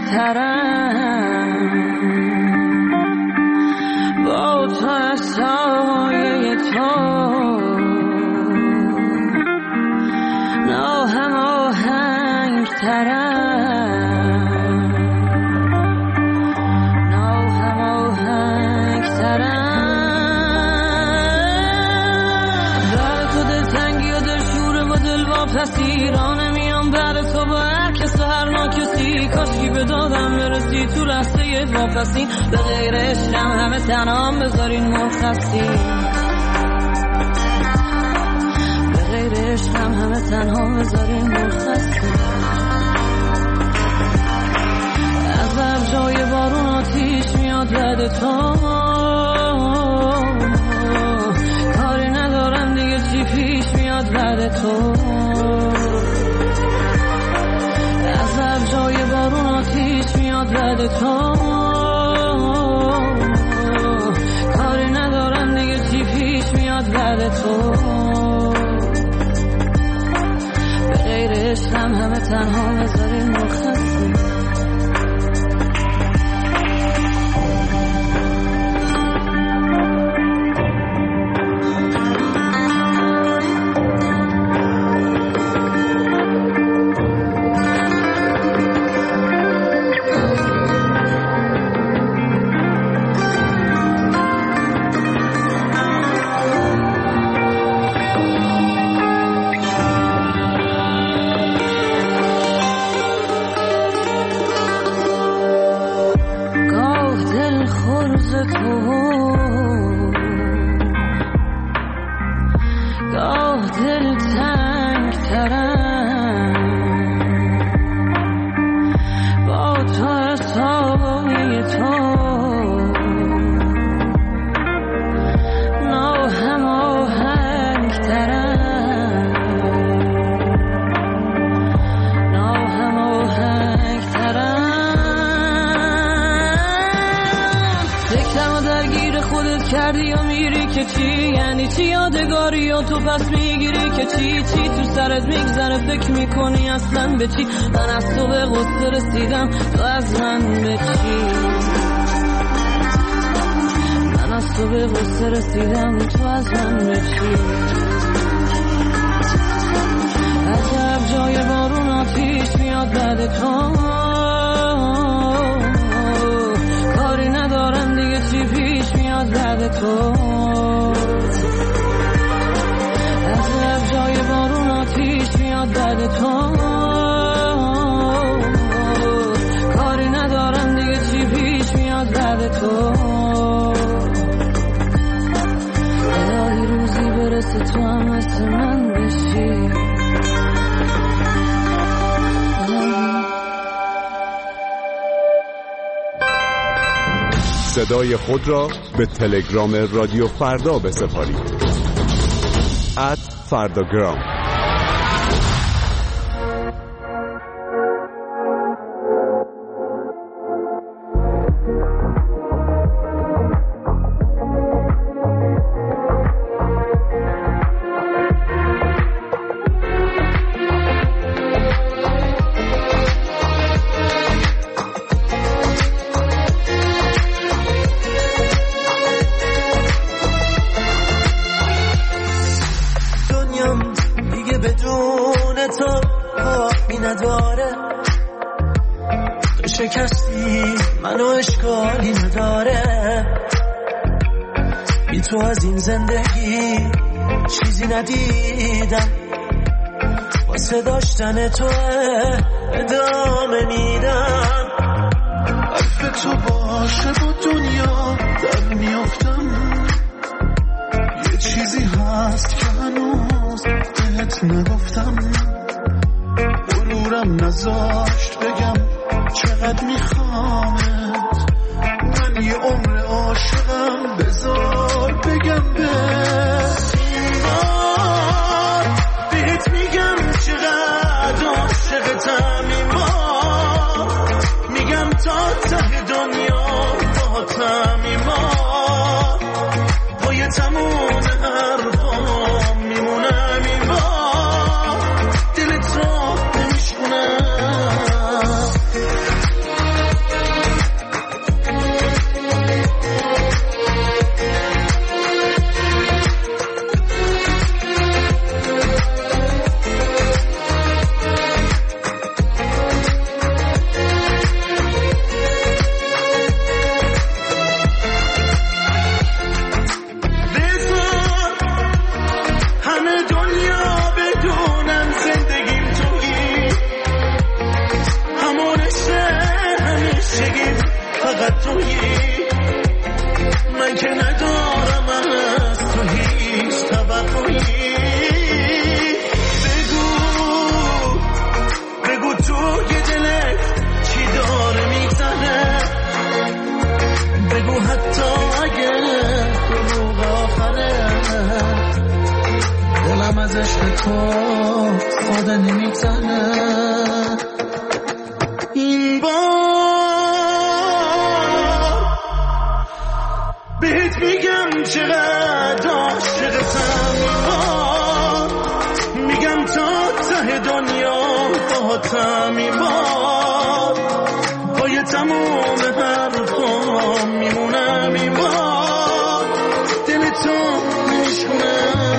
ترم با تو سایه تو ناهم آهنگ ترم ناهم آهنگ ترم در تو دلتنگی و دل شوره و دل واپسی رانه میام بر تو با هر کس و هر ناکسی کاشکی به دادم برسی تو لحظه واپسی به غیر عشقم همه تنام بذارین مرخصی به غیر عشقم همه تنها بذارین مرخصی از لب جای بارون آتیش میاد بعد تو کاری ندارم دیگه چی پیش میاد بعد تو از لب جای بارون آتیش میاد بعد تو کاری ندارم دیگه چی پیش میاد بعد تو به غیر عشقم همه تنها بذارین مرخصی کردی و میری که چی یعنی چی یادگاری و تو پس میگیری که چی تو سرت میگذره فکر میکنی اصلا به چی من از تو به غصه رسیدم تو از من به چی من از تو به غصه رسیدم تو از من به چی عجب جای بارون آتیش میاد بعد تو کاری ندارم دیگه چی پیش میاد بعد تو از لب جای بارون آتیش میاد بعد تو کاری ندارم دیگه چی پیش میاد بعد تو الهی روزی برسه تو هم مثل من بشی صدای خود را به تلگرام رادیو فردا بسپارید @فرداگرام. شکستی منو اشکالی نداره بی تو از این زندگی چیزی ندیدم واسه داشتن تو ادامه میدم حرف تو باشه با دنیا در میافتم یه چیزی هست که هنوز بهت نگفتم غرورم نذاشت بگم چقدر میخوامت من یه عمر عاشقم بذار بگم به سیمار بهت میگم چقدر عاشقتم ایمان میگم تا ته دنیا باهاتم ایمان پای تموم حرفام میمونم ایمان دلت رو نمیشونم همیشگی فقط تویی، من که ندارم از تو هیچ توقعی. بگو توی دلت چی داره میزنه، بگو حتی اگه دروغ آخره دلم از عشق تو ساده نمیزنه. این بار بهت میگم چقدر عاشقتم، این بار میگم تا ته دنیا باهاتم، این بار پای تموم حرفام میمونم، این بار دل تو نمیشونم.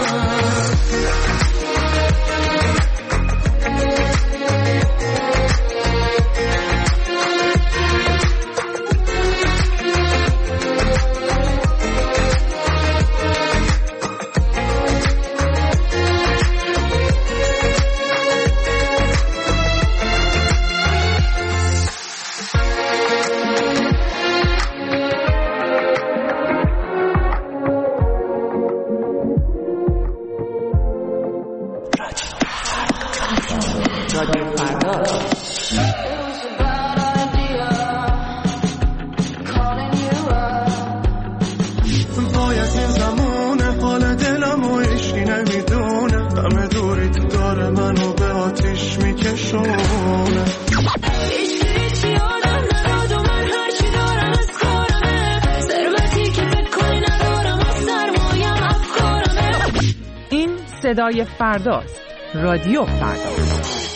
صدای فرداست. رادیو فردا.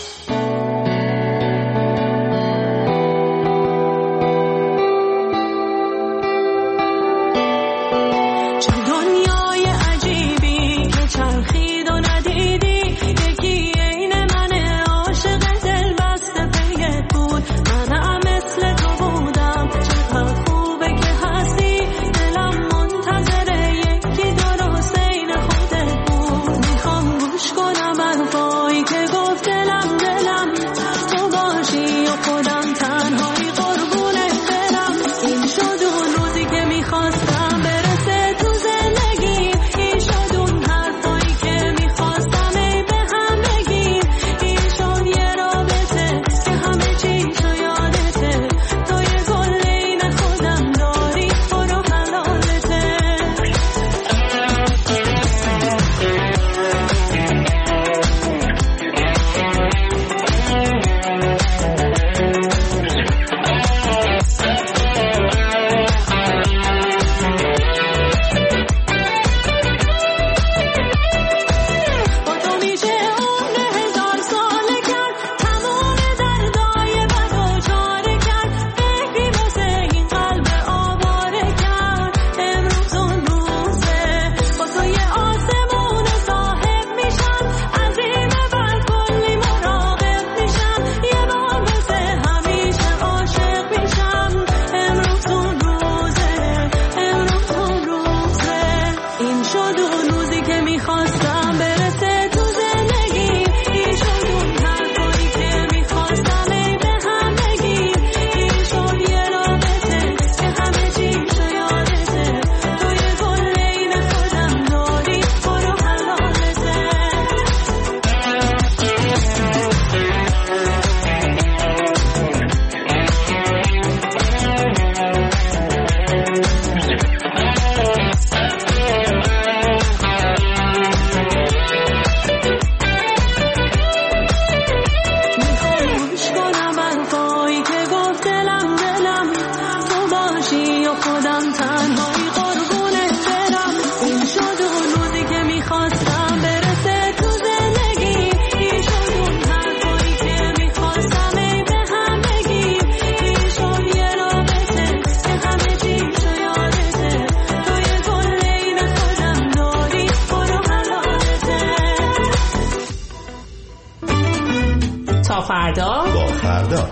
فردا.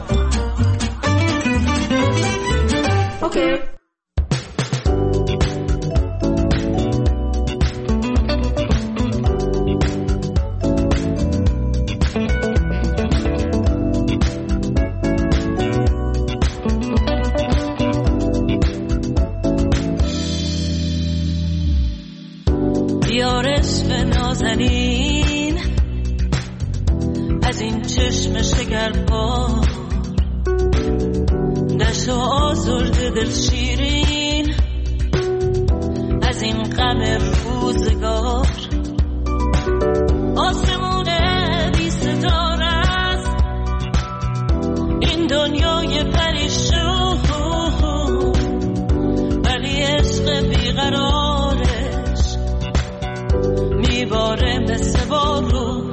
اوکی. آزرده دل شیرین از این غم روزگار، آسمون بی ستار است این دنیای پریشون، ولی عشق بیقرارش میباره مثل بارون.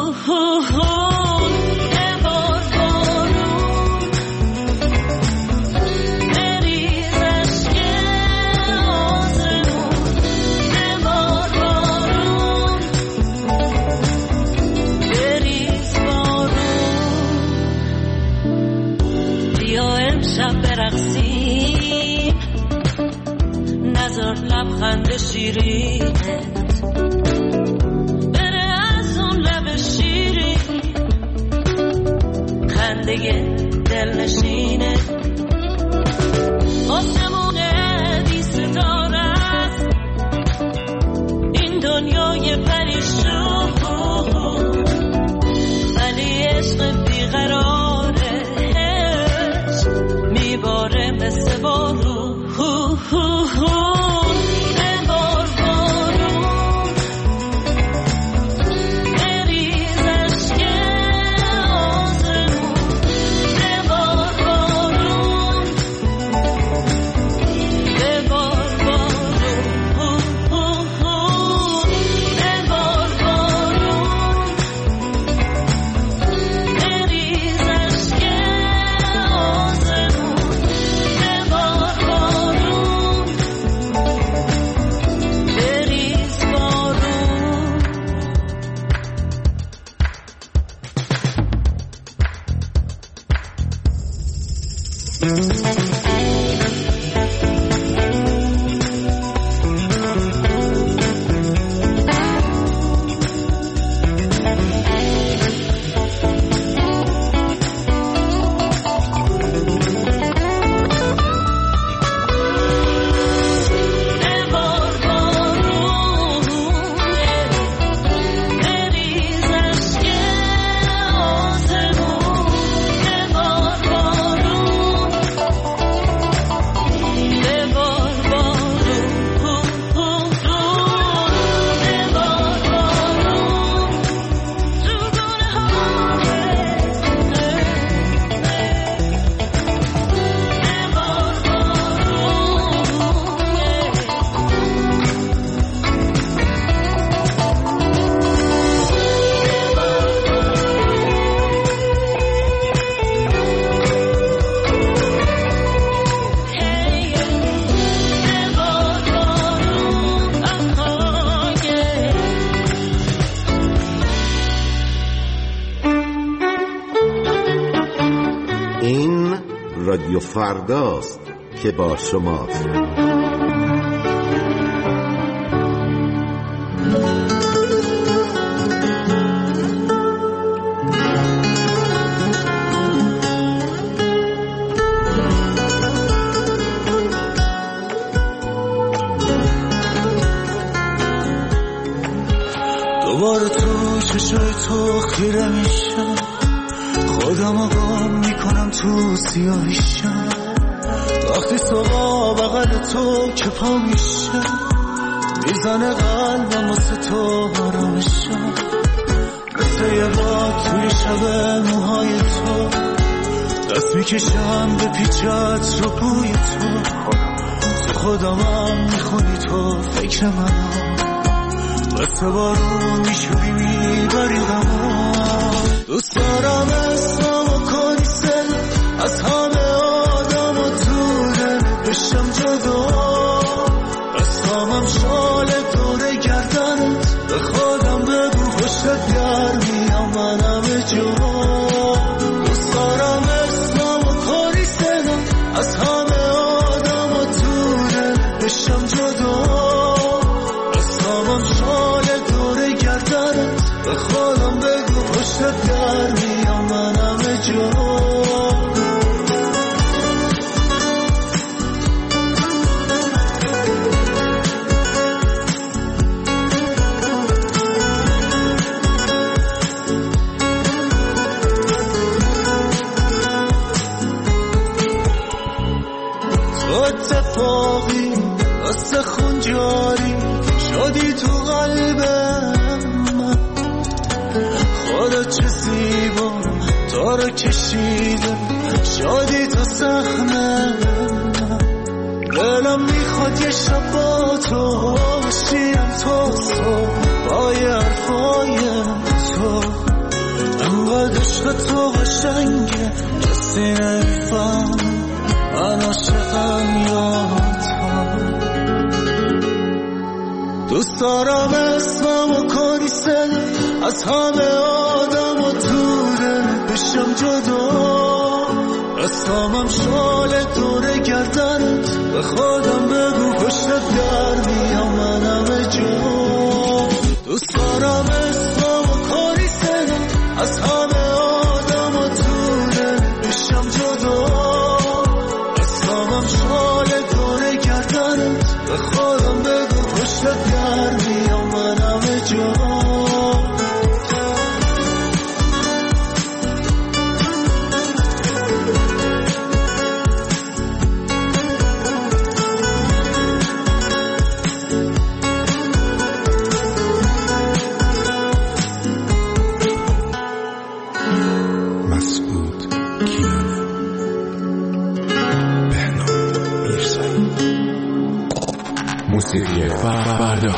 برقصیم نظر لبخند شیرینت بره از اون لب شیرین، خنده دل نشینه آسمون بی ستاره است این دنیای پریشون، ولی عشق بیقراره میباره مثل بارون. رادیو فرداست که با شماست. دوباره تو چشای تو خیره میشم، خودم گم میکنم تو سیاهیشم، وقتی صبح بغل تو که پا میشم میزنه قلبم واسه تو آرامشم، مثل یه باد توی شب موهای تو دست میکشم به پیچت رو بوی تو خودمم میخونی تو فکر منم، مثل بارون میشوری میبری غمم، دوست دارم اسممو کنی سن از همه آدم و دوره بشم جدا، اسمم شال دوره گردنت به خودم بگو پشتت گرمیم من همه جا، دوست دارم اسممو کنی سن از همه آدم و دوره بشم جدا، اسمم شال دوره گردنت به خودم بگو پشتت گرمیم من همه جا. اتفاقی واسه خونجاری شدی تو قلبم من. خدا چه زیبا تو رو کشیده شدی تو سهمم. دلم میخواد یه شب با تو باشیم تا صبح با یه حرفای تو. انقدر عشق تو قشنگه کسی نمیفهم من عاشقم یا تو. دوست دارم اسممو کنی سن از همه آدم و تو دل بشم جدا. اسمم شال دوره گردنت به خودم بگو پشت در میام من همه جا. دوست دارم اسممو کنی سن از همه آدم و تو دل بشم جدا. اسمم شال دوره گردنت به خودم بگو پشت در میام من همه جا. موسیقی فردا.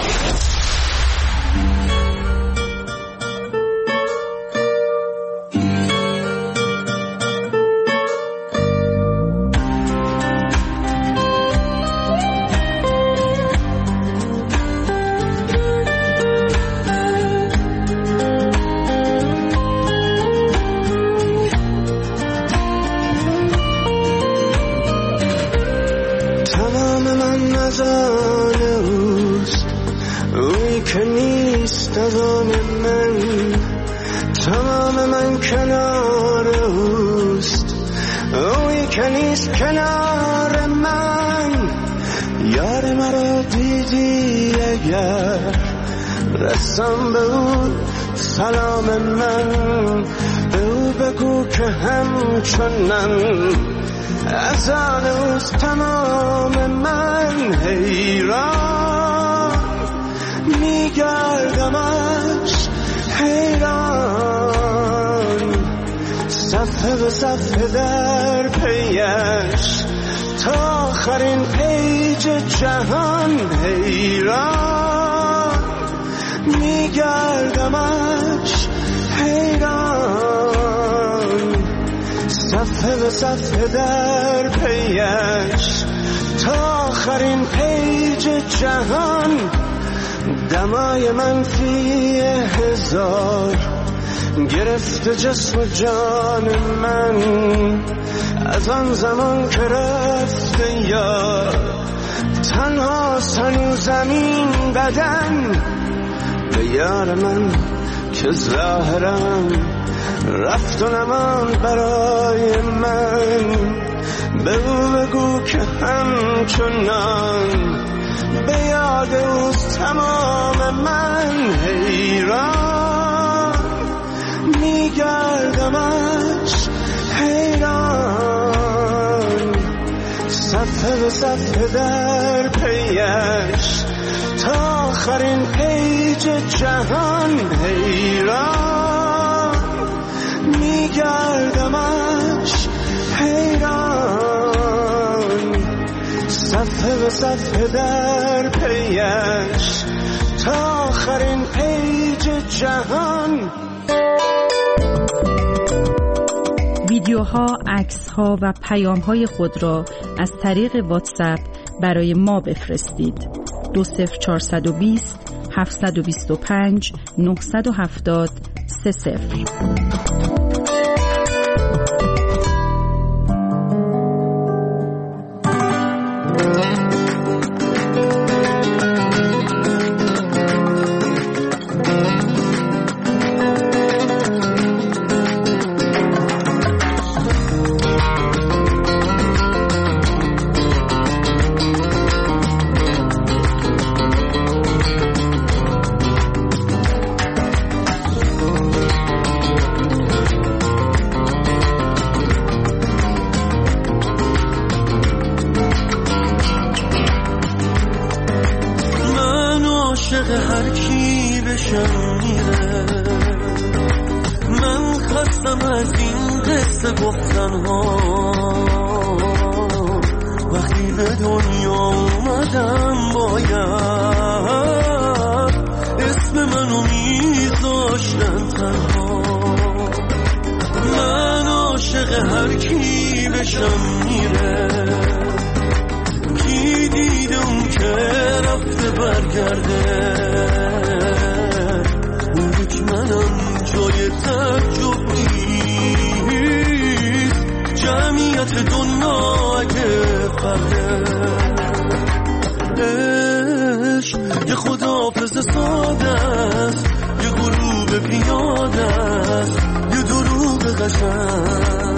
کنار من یار مرا دیدی اگر رسم به او سلام من. به او بگو که همچنان از آن اوست تمام من. حیران میگردمش حیران صفحه به صفحه در پیش تا آخرین پیج جهان. حیران میگردمش حیران صفحه به صفحه در پیش تا آخرین پیج جهان. دمای منفی 1000 گرفته جسم و جان من از آن زمان که رفته یار. تنها هنوز زمین بدن به یار من که ظاهرم رفت و نماند برای من. به او بگو که همچنان به یاد اوست تمام من. حیران میگردمش حیران صفحه به صفحه در پیش تا آخرین پیج جهان. حیران میگردمش حیران صفحه به صفحه در پیش تا آخرین پیج جهان. ویدیوها، عکس‌ها و پیام‌های خود را از طریق واتساپ برای ما بفرستید. 20420 725 970 30. داشتن تنها. من عاشق هر کی بشم میره، کی دیده اون که رفته برگرده. اون یک منم جای تعجب نیست، جمعیت دنیا اگه فرده. عشق یه خداحافظ ساده است، یه غروب پیاده است، یه دروغ قشنگ.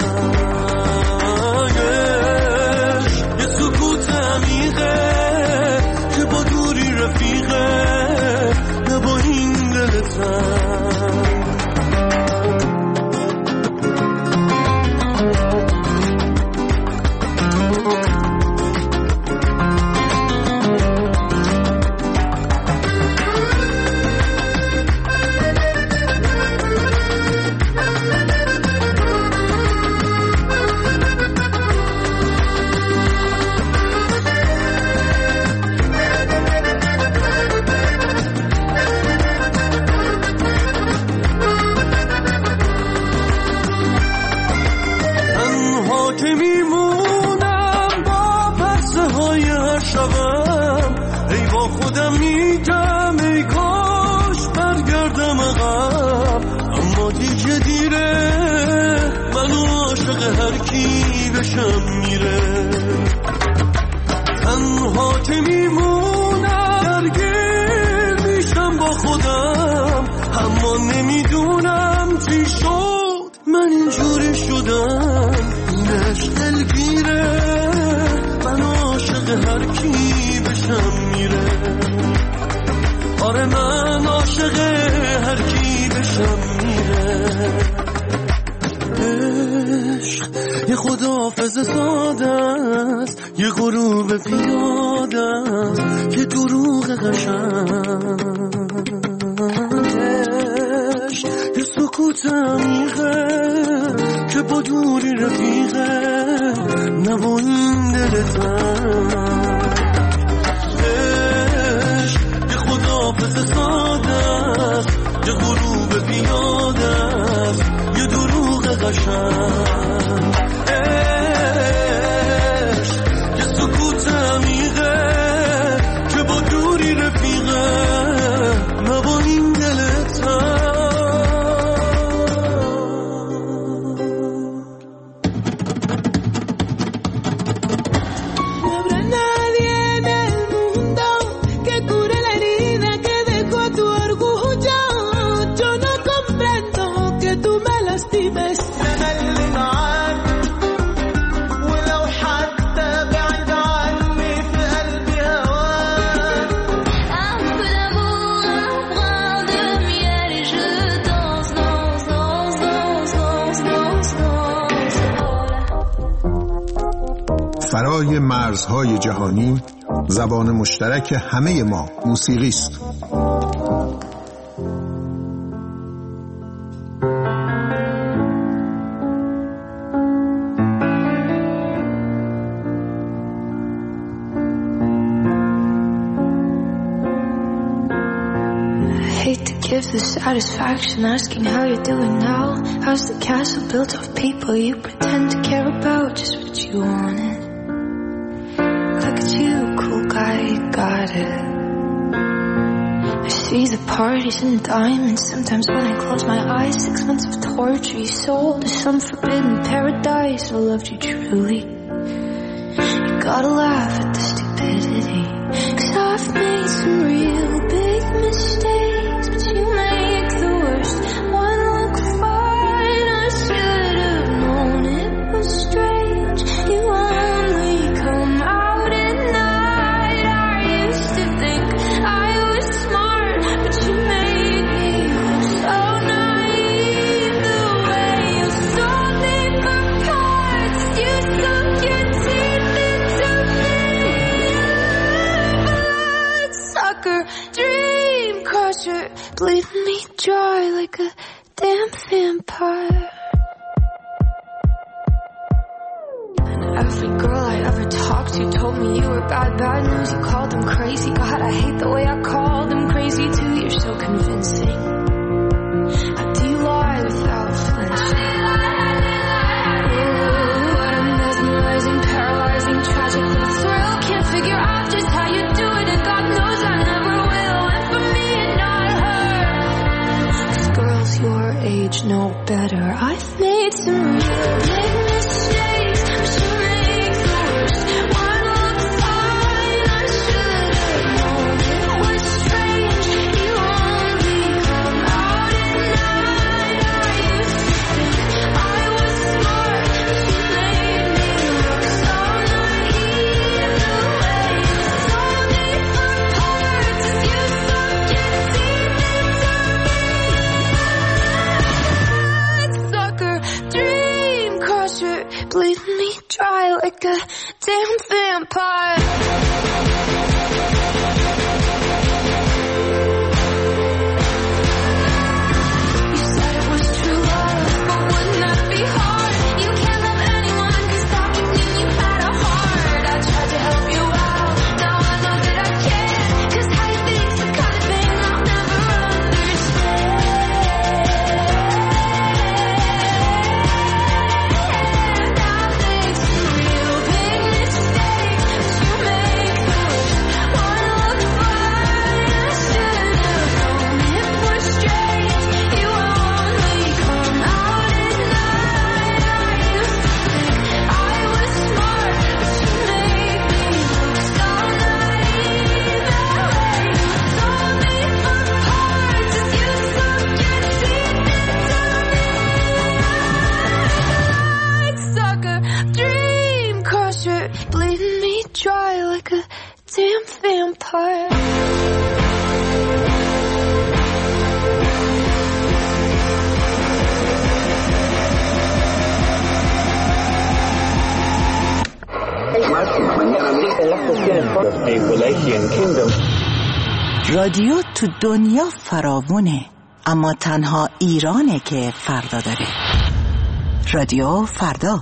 عشق یه سکوت عمیقه که با دوری رفیقه، نه با این دل تنگ. فرای مرزهای جهانی زبان مشترک همه ما موسیقی است. Give the satisfaction asking how you're doing now. How's the castle built of people you pretend to care about? Just what you wanted. Look at you, cool guy, you got it. I see the parties and diamonds. Sometimes when I close my eyes, 6 months of torture you sold to some forbidden paradise. I loved you truly. You gotta laugh at the stupidity, 'cause I've made some real big mistakes, but you make the worst one look fine. I should have known it was strange. You only come out at night. I used to think I was smart, but you made me so naive. The way you sold me for parts, you sunk your teeth into me. Bloodsucker, dream crusher, bleeding me dry like a damn vampire. And every girl I ever talked to told me you were bad news. You called them crazy. God, I hate the way I called them crazy too. You're so convincing. like a damn vampire. You said it was true love, but wouldn't that be hard? You can't love anyone 'cause talking knew you had a heart. I tried to help you out, now I know that I can't, 'cause how you think's the kind of thing I'll never understand. Bleeding me dry like a damn vampire. رادیو تو دنیا فراوونه، اما تنها ایرانه که فردا داره. رادیو فردا.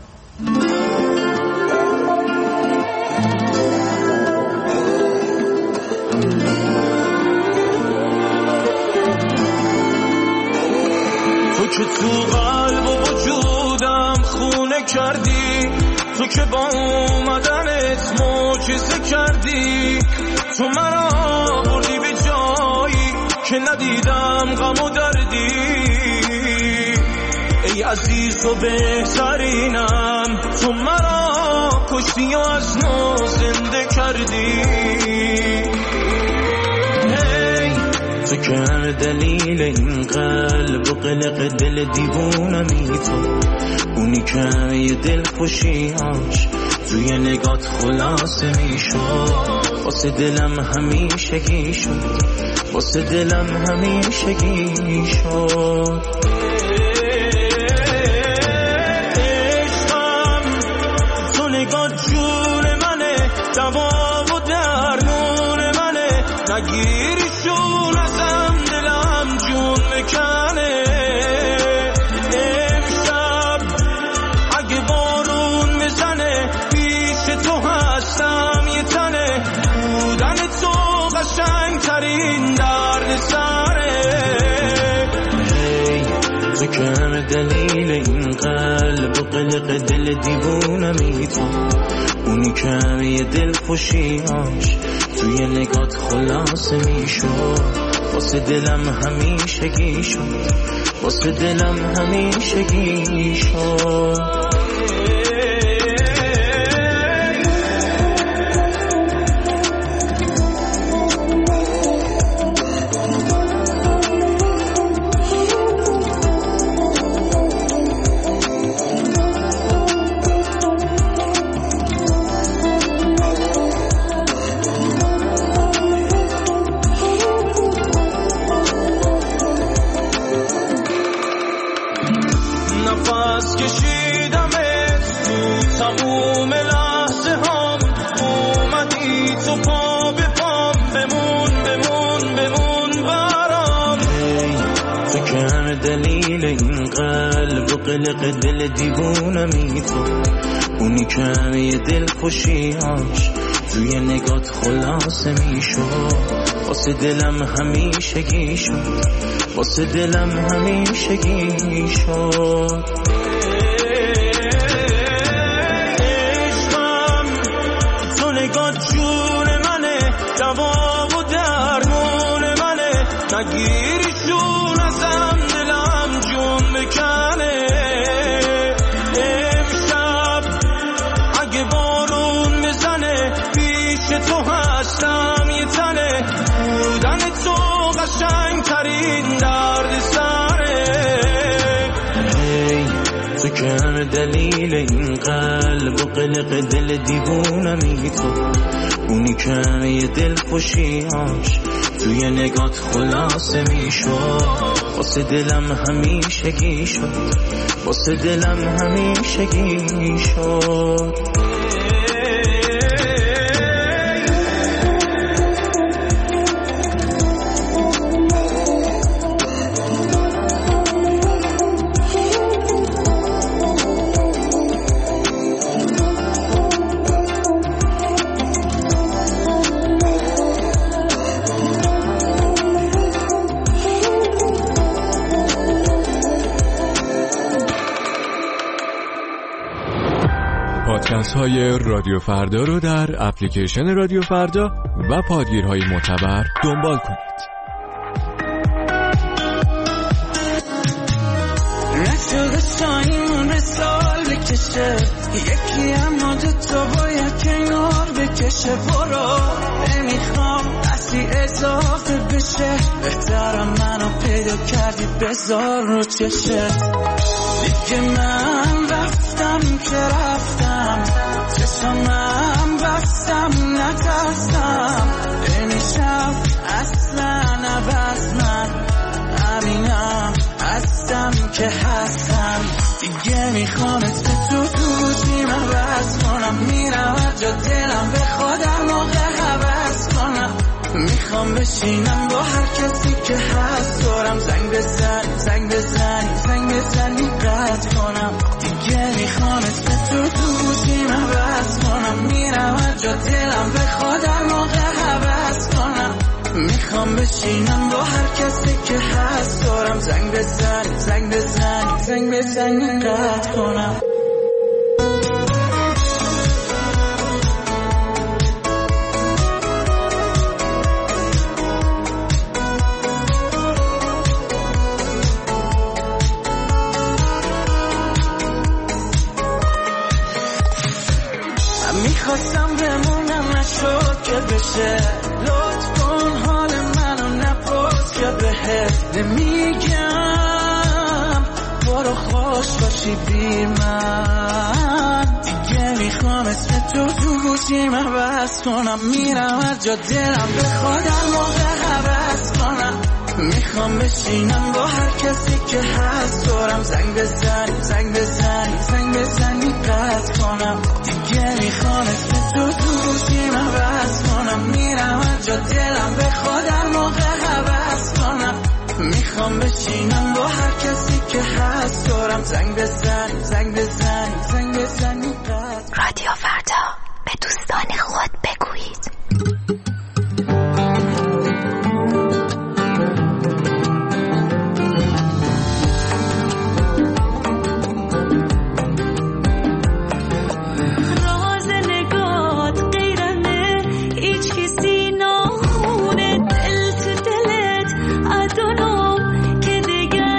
تو که تو قلب و وجودم خونه کردی، تو که با اومدنت معجزه کردی، تو مرا بردی به جایی که ندیدم غم و دردی. ای عزیز و بهترینم، تو مرا کشتی و از نو زنده کردی. تو که همه دلیل این قلب و قلق دل دیوونمی، تو اونی که همه دل خوشیاش توی نگات خلاصه میشد. واسه دلم همیشگی شد، واسه دلم همیشگی شد. عشقم تو نگات جون منه، دوا و درمون منه، نگیریشون ازم دلم جون مکنه. امشب اگه بارون بزنه پیش تو هستم یه تنه، بودن تو قشنگ ترین درد سره. تو که همه دلیل این قلب و قلق دل دیوونمی، تو اونی که همه دل خوشیاش توی نگات خلاصه میشد. واسه دلم همیشگی شد، واسه دلم همیشگی شد. نفس کشیدمت تو تموم لحظه هم، اومدی تو پا به پام، بمون بمون بمون برام. تو که همه دلیل این قلب و قلق دل دیوونمی، تو اونی که همه دل خوشیاش توی نگات خلاصه میشد. واسه دلم همیشگی شد، واسه دلم همیشگی شد. عشقم تو نگات جون منه، دوا و درمون منه، نگیریشون ازم دلم جون بکنه. امشب اگه بارون بزنه پیش تو هستم یه تنه، بودن تو قشنگ ترین درد سره. تو که همه دلیل این قلب و قلق دل دیوونمی، تو اونی که همه دل خوشیاش توی نگات خلاصه میشد. واسه دلم همیشگی شد، واسه دلم همیشگی شد. پادکست‌های رادیو فردا رو در اپلیکیشن رادیو فردا و پادگیرهای معتبر دنبال کنید. نشده شاهیمون رسال بکشه، یکی اما دوتا باید کنار بکشه. برو نمیخوام اصلی اضافه بشه، بهترم منو پیدا کردی بذار رو چشت. دیگه من رفتم که رفتم، چشمم بستم نترسم، نمیشم اصلا عوض، من همینم هستم که هستم. دیگه میخوام اسم تو گوشیم عوض کنم، میرم هر جا دلم بخواد هر موقع حوض کنم. میخوام بشینم با هر کسی که هست دورم، زنگ بزنی زنگ بزنی زنگ بزنی قطع کنم. دیگه میخوام اسم تو گوشیم عوض کنم، میرم هر جا دلم بخواد هر موقع حوض کنم. میخوام بشینم با هر کسی که هست دورم، زنگ بزنی زنگ بزنی زنگ بزنی قطع کنم. میخواستم بمونم نشد که بشه، لطف کن حال منو نپرس که بهت نمیگم برو خوش باشی بی من. دیگه میخوام اسم تو گوشیم عوض کنم، میرم هر جا دلم بخواد هر موقع حوض کنم. میخوام بشینم با هر کسی که هست دورم، زنگ بزنی زنگ بزنی زنگ بزنی قطع کنم. دیگه میخوام اسم تو گوشیم عوض کنم، میرم هر جا دلم بخواد هر موقع حوض کنم. میخوام بشینم با هر کسی که هست دورم، زنگ بزنی زنگ بزنی زنگ بزنی قطع. رادیو فردا، به دوستان خود بگویید. که دیگه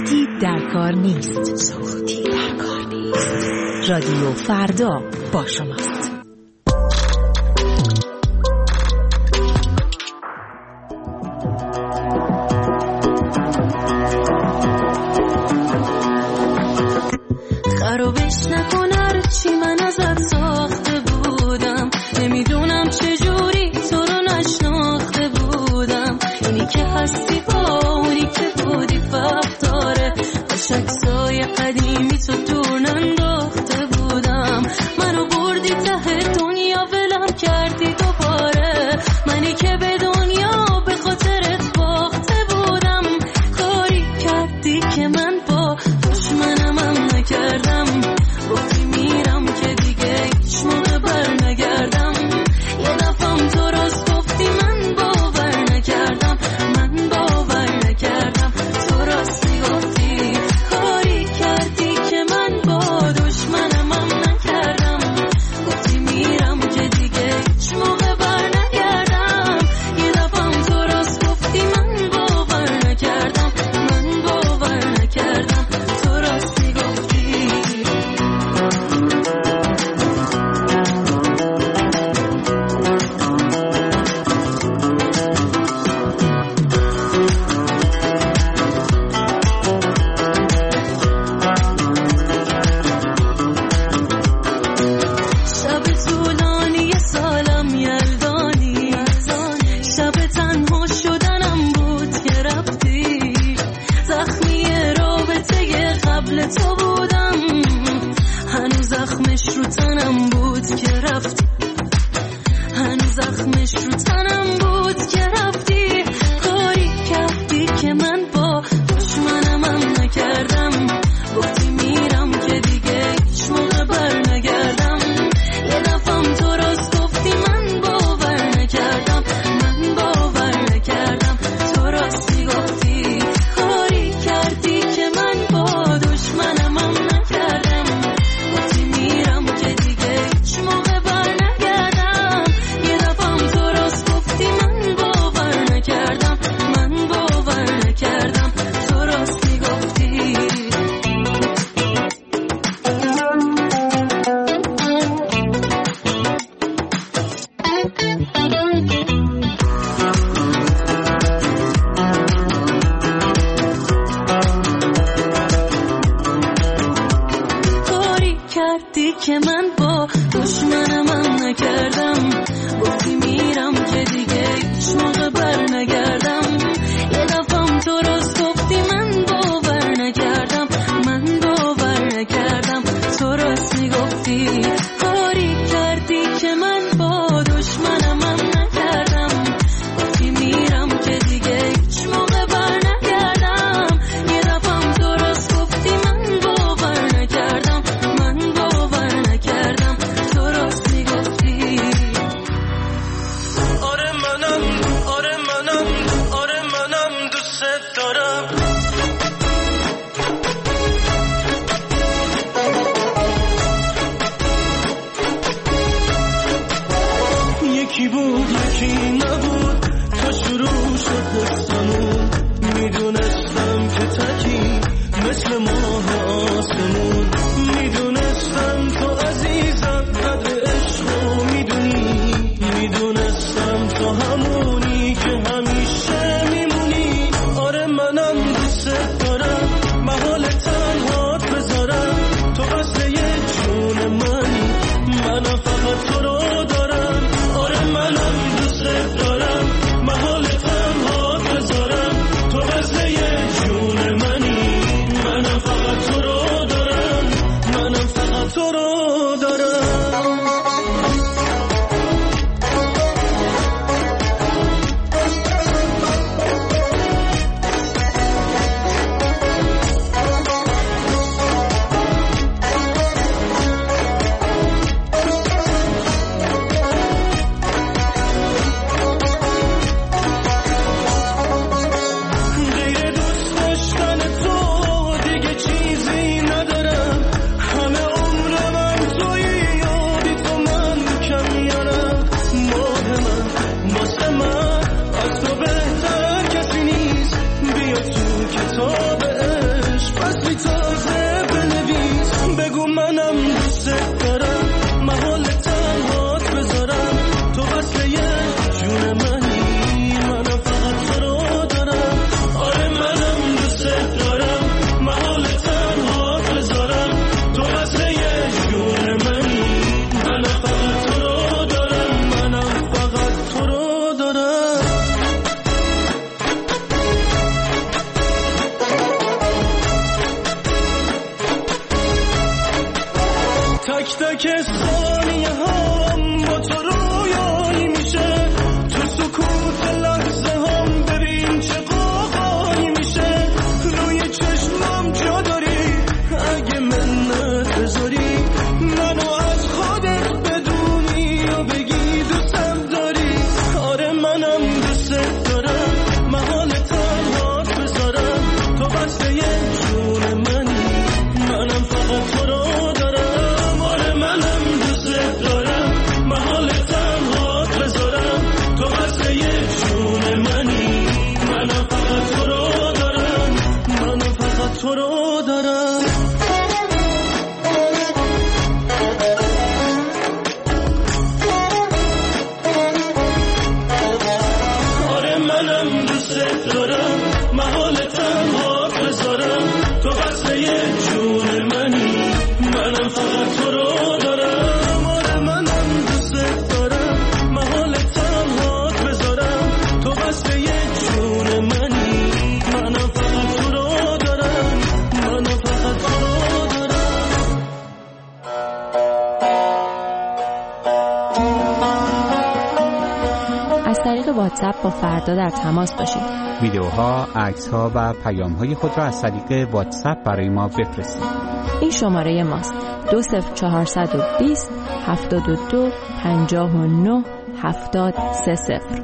سکوتی در کار نیست. سکوتی در کار نیست. رادیو فردا با شماست. خرابش نکن هر چی من ازت ساخته بودم، نمیدونم چجوری تو رو نشناخته بودم. اینی که هستی با اونی که بودی فرق داره، باش عکسای قدیمی تو دور ننداخته بودم. منو بردی ته دنیا ولم کردی دوباره، منی که به دنیا به خاطرت باخته بودم. کاری کردی که من با دشمنم هم نکردم، گفتی میرم که دیگه هیچ موقع بر نگردم. یه دفعم تو راست گفتی من باور نکردم، من باور نکردم. تو راستی گفتی کاری کردی که من با دشمنم هم نکردم، گفتی میرم که دیگه هیچ موقع بر نگردم. یه دفعم تو راست گفتی من باور نکردم، من باور نکردم. تو راستی گفتی شب طولانی سالم یلدانی، شب تنها شدنم بود که رفتی. زخمی رابطه قبل تو بودم، هنوز زخمش رو تنم بود که رفتی. هنوز زخمش رو تنم بود که رفتی. کاری کردی که من با دشمنم هم نکردم، گفتی میرم که دیگه هیچ موقع بر نگردم. یه دفعم تو راست گفتی من باور نکردم، من باور نکردم. تو راستی گفتی کاری کردی که من با دشمنم هم نکردم، گفتی میرم که دیگه هیچ موقع بر نگردم. یه دفعم تو راست گفتی من باور نکردم، من باور نکردم. تو راستی گفتی کاری کردی که من با دشمنم هم نکردم، گفتی میرم که دیگه هیچ موقع بر نگردم. یه دفعم تو راست گفتی من باور نکردم، من باور نکردم. تو راستی گفتی کاری کردی که من با دشمنم هم نکردم، گفتی میرم که دیگه هیچ موقع بر نگردم. یه دفعم تو راست گفتی من باور نکردم، من باور نکردم. تو راستی گفتی آره منم، آره منم، آره منم دوست دارم. یکی بود یکی نبود، تا شروع شد دستمون. میدونستم که تکی مثل ماه آسمون، میدونستم تو عزیزم قدر عشقو میدونی، میدونستم تو همونی که همیشه میمونی. آره منم دوست دارم، محال تنهات بذارم. تو مثل یه جون منی، منم فقط تو رو دارم. آره منم دوست دارم، محال تنهات بذارم. تو مثل یه جون منی، منم فقط تو رو تک تک ثانیه هم با تو رویایی میشه، تو سکوت لحظه هم ببین چه قاقایی میشه، روی چشمم جا داری اگه منت بذاری، منو از خودت بدونی و بگی دوستم داری. آره منم دوست دارم، محال تنهات بذارم، تو بسته یه جون منی، منم فقط تو رو دارم. آره منم دوست دارم، محال تنهات بذارم، تو بسته یه جون منی، منم فقط تو رو دارم، منم فقط تو رو دارم. آره منم دوست دارم، محال تنهات بذارم، تو بسته یه جون منی، منم فقط تو رو دارم. آره منم دوست دارم، محال تنهات بذارم، تو بسته یه جون منی، منم فقط تو رو دارم، منم فقط تو رو دارم. از طریق واتساپ با فردا در تماس باشید. ویدیوها، عکس‌ها و پیام‌های خود را از طریق واتساپ برای ما بفرستید. این شماره ماست: 20420 72 59 70 30.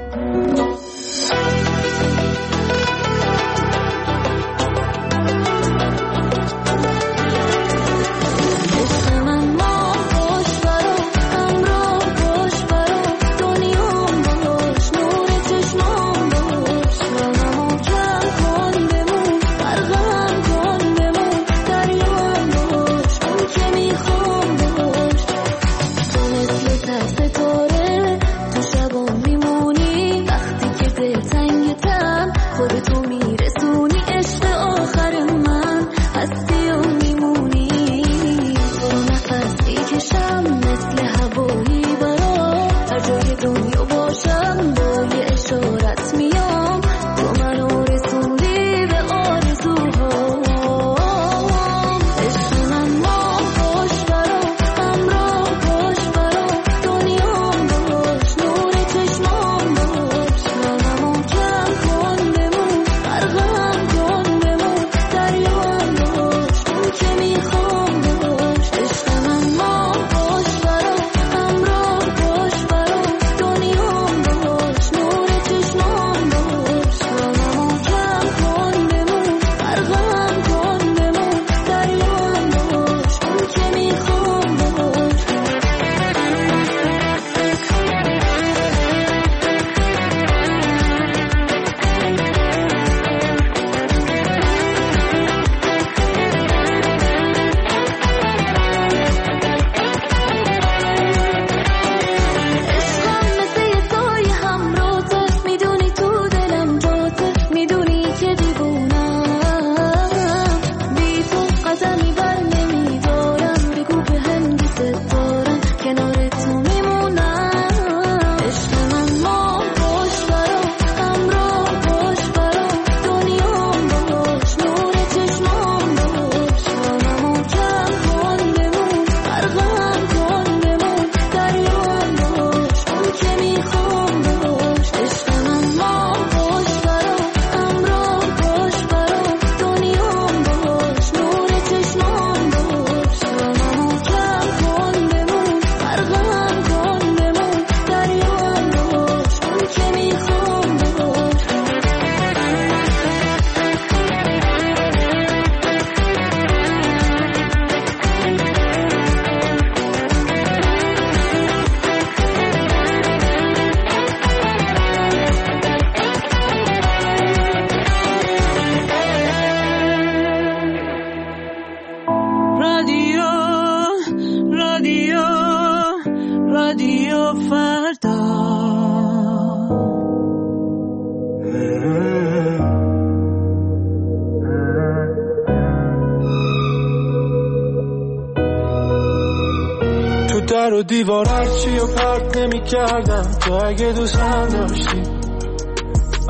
در و دیوار هرچی و پرت نمی کردم تو اگه دوست هم داشتی.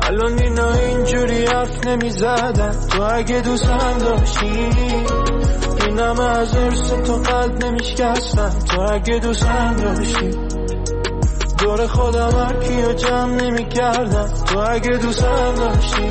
الان اینا اینجوری حرف نمیزدن تو اگه دوستم داشتی، اینم از ارس تو قلب نمیشکستن تو اگه دوستم داشتی، دور خودم هر کیو جمع نمیکردم تو اگه دوستم داشتی.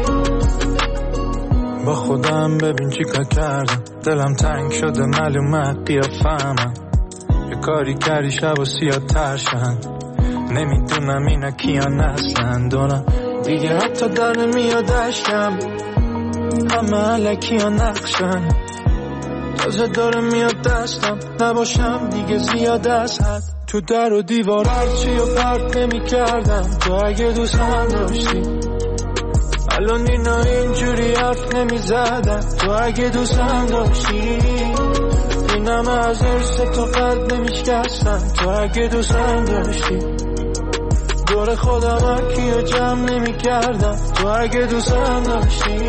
با خودم ببین چی کار کردم، دلم تنگ شده معلومه قیافه‌مم، یه کاری کردی شب و سیاه ترشن، نمیدونم اینا کیان اصلا دارم دیگه حتی در نمیاد اشکم، همه علکی ها نقشن، تازه داره میاد دستم نباشم دیگه زیاد از حد، تو در و دیوار هرچی و پرت نمی کردم تو اگه دوستم داشتی، الان اینا اینجوری حرف نمی زدن تو اگه دوستم داشتی، اینم از ارس تو قلب نمی شکستن تو اگه دوستم داشتی، دور خودم هر کیو جمع نمی کردم تو اگه دوستم داشتی.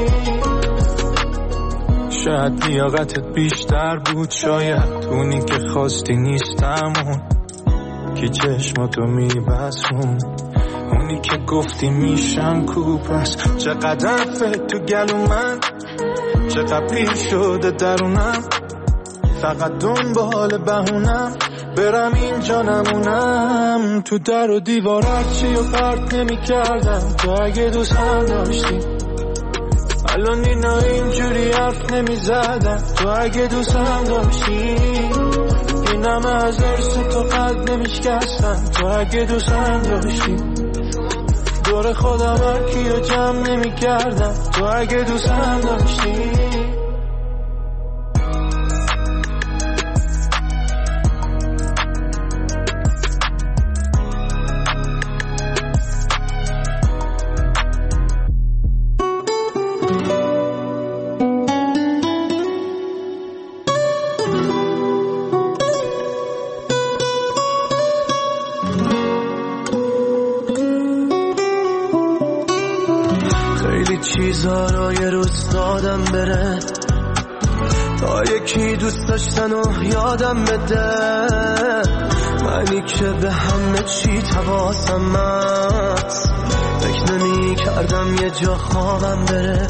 شاید لیاقتت بیشتر بود، شاید اونی که خواستی نیستم، اون که چشماتو میبسون، اونی که گفتی میشم کوپس، چقدر فت تو گلو من، چقدر پیر شده درونم، فقط دنبال بهونم برم اینجا نمونم، تو در و دیوار هرچی و پرت نمی کردم تو اگه دوستم داشتی، الان اینا اینجوری حرف نمی زدن تو اگه دوستم داشتی، اینم از ارس تو قلب نمی شکستن تو اگه دوستم داشتی، دور خودم هر کیو جمع نمی کردم تو اگه دوستم داشتی. چیزا رو یه روز دادم بره تا یکی دوست داشتن و یادم بده، منی که به همه چی حواسم هست، فکر نمی کردم یه جا خوابم بره،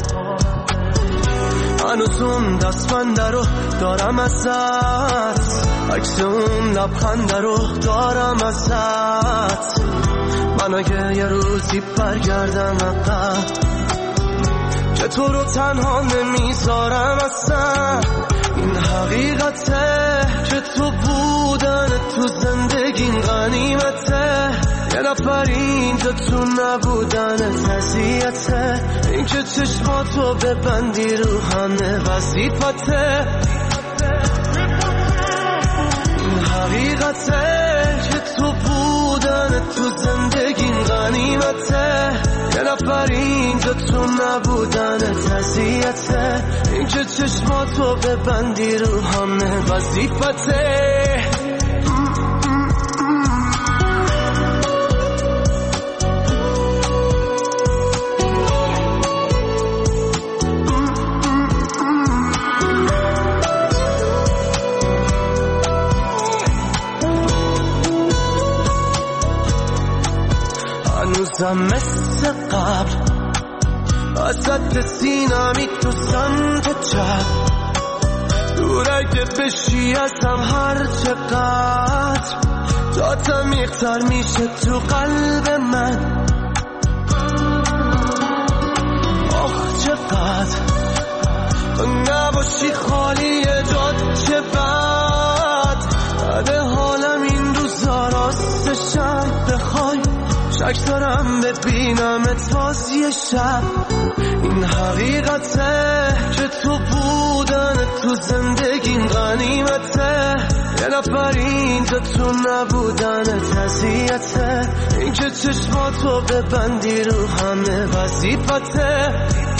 هنوز اون دستبنده رو دارم ازت، عکس اون لبخنده رو دارم ازت، من اگه یه روزی برگردم عقب که تو رو تنها نمیذارم اصلا، این حقیقته که تو بودن تو زندگیم غنیمته، یه نفر اینجا تو نبودن اذیته، این که چشماتو ببندی رو همه وظیفته، این حقیقته که تو بودن تو زندگیم غنیمته، یه نفر اینجا تو نبودن اذیته، این که چشماتو ببندی رو همه وظیفته. هنوزم مثل قبل وسط سینمی تو سمت چپ، دور اگه بشی ازم هر چقدر، تا تمیختر میشه تو قلب من، آخ چقدر تو نباشی خالی جاد، چه بد حالم این روزا راستشم بخوای، شک دارم ببینمت باز یه شب، این حقیقته که تو بودن تو زندگیم غنیمته، یه نفر اینجا تو نبودن اذیته، این که چشماتو ببندی رو همه وظیفته،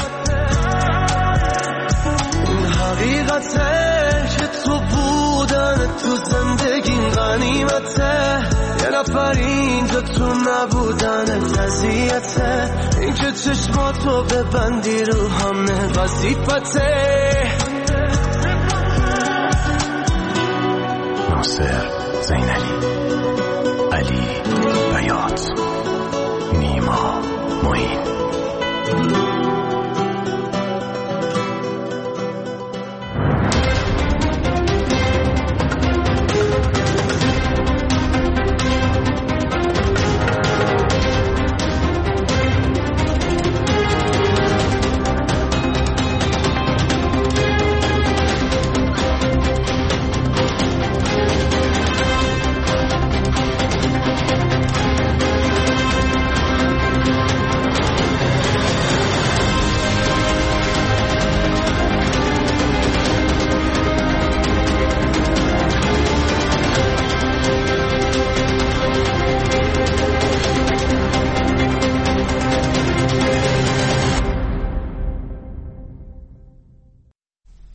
این حقیقته که تو بودن تو زندگیم غنیمته، یه نفر اینجا تو نبودن اذیته، این که چشماتو ببندی رو همه وظیفته.